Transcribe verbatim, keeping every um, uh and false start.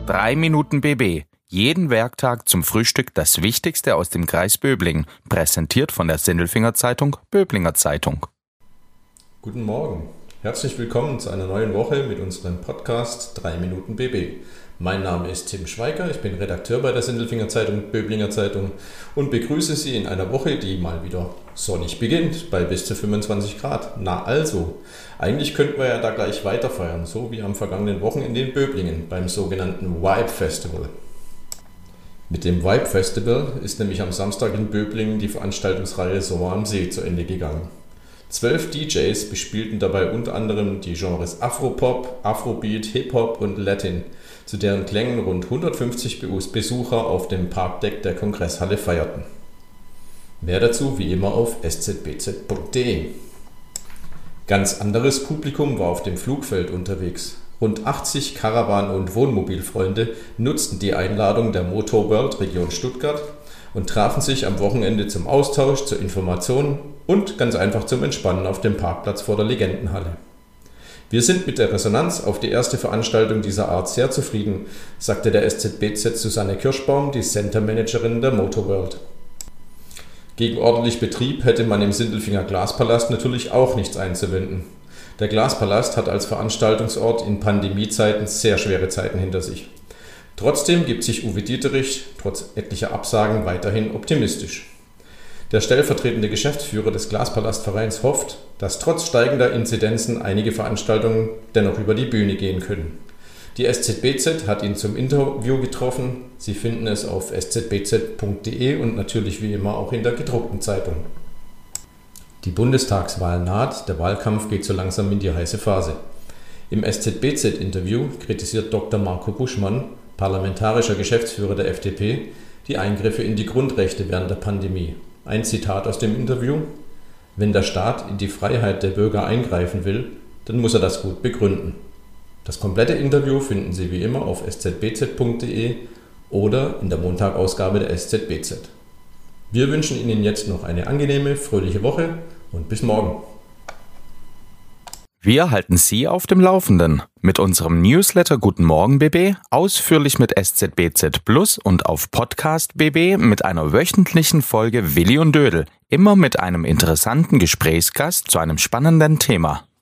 Drei Minuten B B. Jeden Werktag zum Frühstück das Wichtigste aus dem Kreis Böblingen. Präsentiert von der Sindelfinger Zeitung, Böblinger Zeitung. Guten Morgen. Herzlich willkommen zu einer neuen Woche mit unserem Podcast drei Minuten B B. Mein Name ist Tim Schweiger, ich bin Redakteur bei der Sindelfinger Zeitung, Böblinger Zeitung und begrüße Sie in einer Woche, die mal wieder sonnig beginnt, bei bis zu fünfundzwanzig Grad. Na also, eigentlich könnten wir ja da gleich weiter feiern, so wie am vergangenen Wochenende in Böblingen beim sogenannten Vibe Festival. Mit dem Vibe Festival ist nämlich am Samstag in Böblingen die Veranstaltungsreihe Sommer am See zu Ende gegangen. Zwölf D Js bespielten dabei unter anderem die Genres Afropop, Afrobeat, Hip-Hop und Latin, zu deren Klängen rund hundertfünfzig Besucher auf dem Parkdeck der Kongresshalle feierten. Mehr dazu wie immer auf s z b z punkt d e. Ganz anderes Publikum war auf dem Flugfeld unterwegs. Rund achtzig Karawan- und Wohnmobilfreunde nutzten die Einladung der Motor World Region Stuttgart und trafen sich am Wochenende zum Austausch, zur Information und ganz einfach zum Entspannen auf dem Parkplatz vor der Legendenhalle. Wir sind mit der Resonanz auf die erste Veranstaltung dieser Art sehr zufrieden, sagte der S Z B Z Susanne Kirschbaum, die Center-Managerin der Motor World. Gegen ordentlich Betrieb hätte man im Sindelfinger Glaspalast natürlich auch nichts einzuwenden. Der Glaspalast hat als Veranstaltungsort in Pandemiezeiten sehr schwere Zeiten hinter sich. Trotzdem gibt sich Uwe Dieterich, trotz etlicher Absagen, weiterhin optimistisch. Der stellvertretende Geschäftsführer des Glaspalastvereins hofft, dass trotz steigender Inzidenzen einige Veranstaltungen dennoch über die Bühne gehen können. Die S Z B Z hat ihn zum Interview getroffen. Sie finden es auf s z b z punkt d e und natürlich wie immer auch in der gedruckten Zeitung. Die Bundestagswahl naht, der Wahlkampf geht so langsam in die heiße Phase. Im S Z B Z-Interview kritisiert Doktor Marco Buschmann, parlamentarischer Geschäftsführer der F D P, die Eingriffe in die Grundrechte während der Pandemie. Ein Zitat aus dem Interview: Wenn der Staat in die Freiheit der Bürger eingreifen will, dann muss er das gut begründen. Das komplette Interview finden Sie wie immer auf s z b z punkt d e oder in der Montagausgabe der S Z B Z. Wir wünschen Ihnen jetzt noch eine angenehme, fröhliche Woche und bis morgen. Wir halten Sie auf dem Laufenden mit unserem Newsletter Guten Morgen B B, ausführlich mit S Z B Z Plus und auf Podcast B B mit einer wöchentlichen Folge Willi und Dödel, immer mit einem interessanten Gesprächsgast zu einem spannenden Thema.